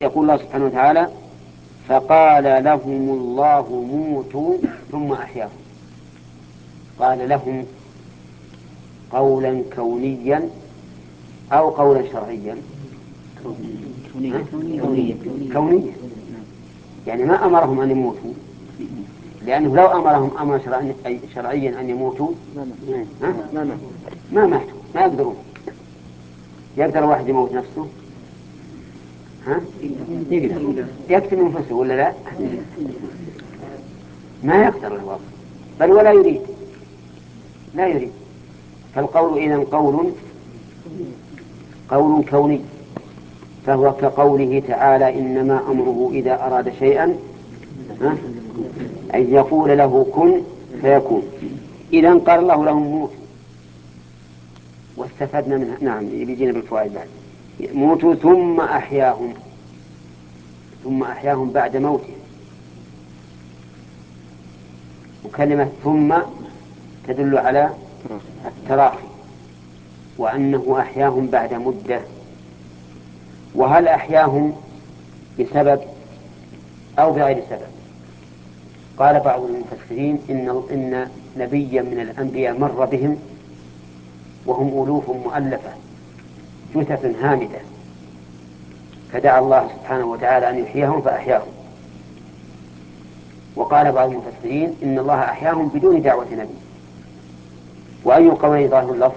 يقول الله سبحانه وتعالى فقال لهم الله موتوا ثم أحياهم. قال لهم قولا كونيا أو قولا شرعيا؟ كونيا، يعني ما أمرهم أن يموتوا، لأنه لو أمرهم أمر شرعيا أن يموتوا ما ماتوا، ما يقدرون. يقدر واحد يموت نفسه؟ يقتل نفسه ولا لا؟ ما يقدر الوضع، بل ولا يريد، لا يريد. فالقول إذن قول كوني، فهو كقوله تعالى إنما أمره إذا أراد شيئا أن يقول له كن فيكون. إذن قال الله لهم موت، واستفدنا منها. نعم يجينا بالفوائد بعد. موتوا ثم أحياهم بعد موته. وكلمة ثم تدل على التراخي، وأنه أحياهم بعد مدة. وهل أحياهم بسبب أو بغير سبب؟ قال بعض المفسرين إن نبيا من الأنبياء مر بهم وهم ألوف مؤلفة جثث هامدة، فدعا الله سبحانه وتعالى أن يحييهم فأحياهم. وقال بعض المفسرين إن الله أحياهم بدون دعوة نبي. وأي قولين ظاهر اللفظ؟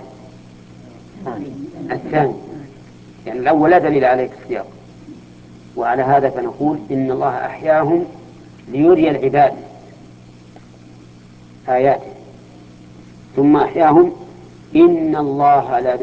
الثاني، يعني الأول لا دليل عليه في السياق. وعلى هذا فنقول إن الله أحياهم ليري العباد آياته، ثم أحياهم إن الله لا